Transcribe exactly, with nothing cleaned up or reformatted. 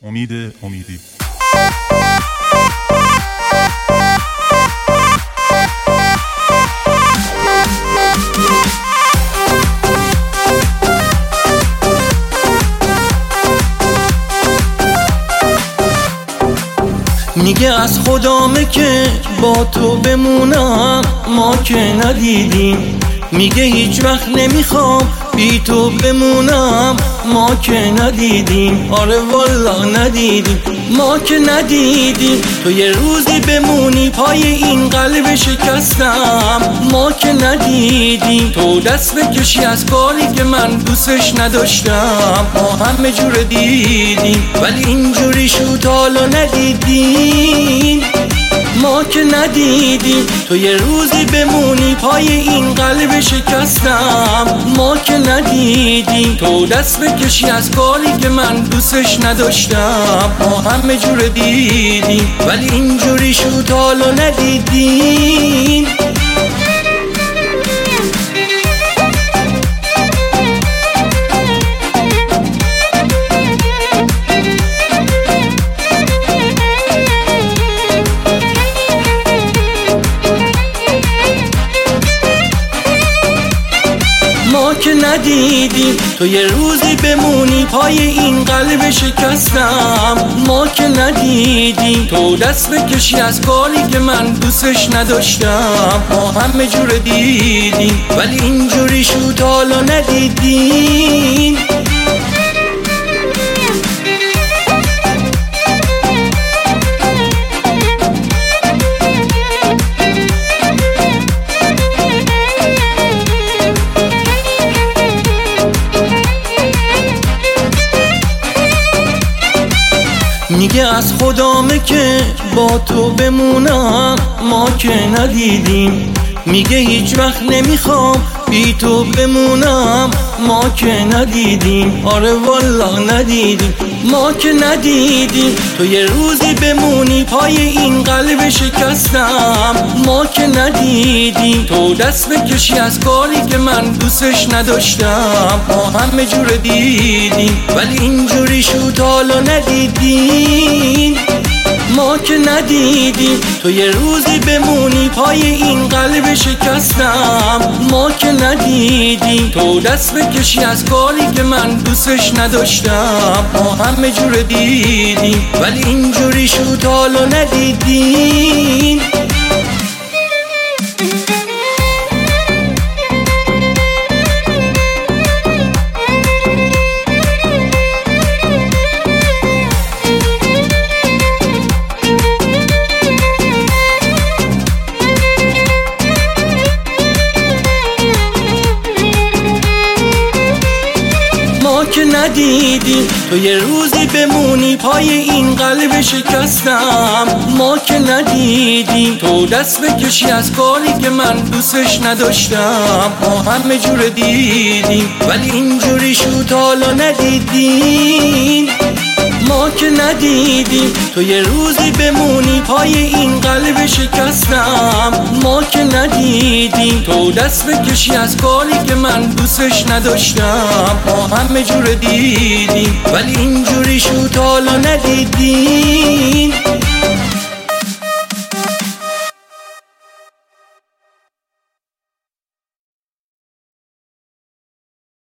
امید امیدی. میگه از خدامه که با تو بمونم، ما که ندیدیم. میگه هیچ وقت نمیخوام بی تو بمونم، ما که ندیدیم. آره والا ندیدیم، ما که ندیدیم. تو یه روزی بمونی پای این قلب شکستم، ما که ندیدیم. تو دست بکشی از کاری که من دوستش نداشتم، ما همه جور دیدیم ولی اینجوری شد حالا ندیدیم، ما که ندیدیم. تو یه روزی بمونی پای این قلب شکستم، ما که ندیدیم. تو دست بکشی از کاری که من دوستش نداشتم، ما همه جور دیدیم ولی اینجوری شد حالا ندیدیم. ما که ندیدیم. تو یه روزی بمونی پای این قلب شکستم، ما که ندیدیم. تو دست بکشی از کاری که من دوستش نداشتم، ما همه جور دیدیم ولی اینجوری شد حالا ندیدیم. میگه از خدامه که با تو بمونم، ما که ندیدیم. میگه هیچ وقت نمیخوام بی تو بمونم، ما که ندیدیم. آره والا ندیدیم، ما که ندیدیم. تو یه روزی بمونی پای این قلب شکستم، ما که ندیدیم. تو دست بکشی از کاری که من دوستش نداشتم، ما همه جور دیدیم ولی اینجوری شد حالا ندیدیم، ما که ندیدیم. تو یه روزی بمونی پای این قلب شکستم، ما که ندیدیم. تو دست بکشی از کاری که من دوستش نداشتم، ما همه جور دیدیم ولی اینجوری شد حالا ندیدیم. ما که ندیدیم. تو یه روزی بمونی پای این قلب شکستم، ما که ندیدیم. تو دست بکشی از کاری که من دوستش نداشتم، ما همه جور دیدیم ولی اینجوری شد حالا ندیدیم، ما که ندیدیم. تو یه روزی بمونی پای این قلب شکستم، ما که ندیدیم. تو دست بکشی از کاری که من دوستش نداشتم، ما همه جور دیدیم ولی اینجوری شد حالا ندیدیم.